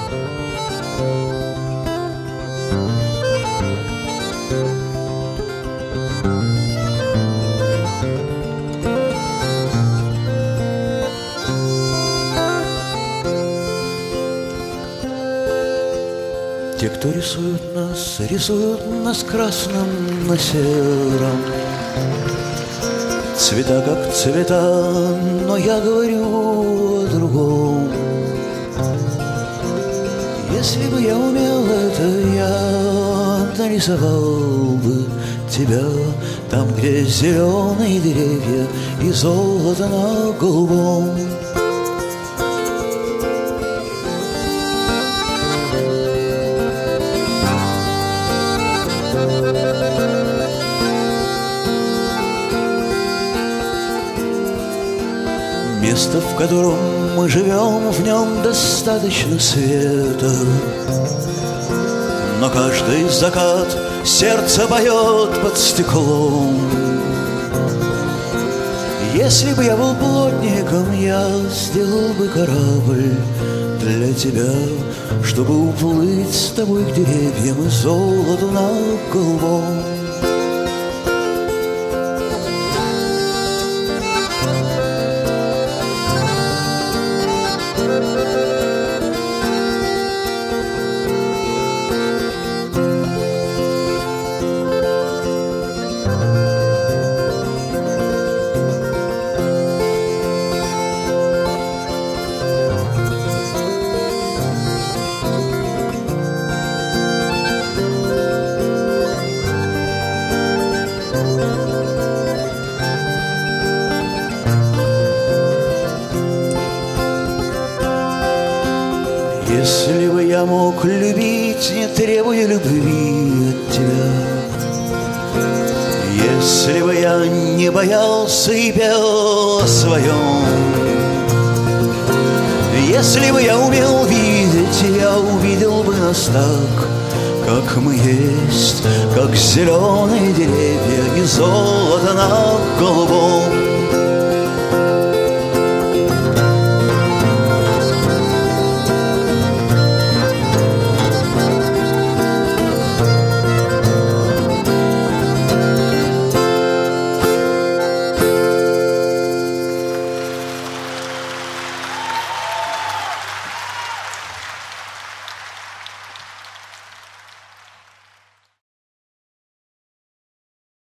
Те, кто рисуют нас красным на сером. Цвета как цвета, но я говорю о другом. Если бы я умел это, я нарисовал бы тебя там, где зеленые деревья и золото на голубом. Место, в котором мы живем, в нем достаточно света. Но каждый закат сердце поет под стеклом. Если бы я был плотником, я сделал бы корабль для тебя, чтобы уплыть с тобой к деревьям и золоту на голубом. Если бы я мог любить, не требуя любви от тебя, если бы я не боялся и пел о своем, если бы я умел видеть, я увидел бы нас так, как мы есть, как зеленые деревья и золото на голубом.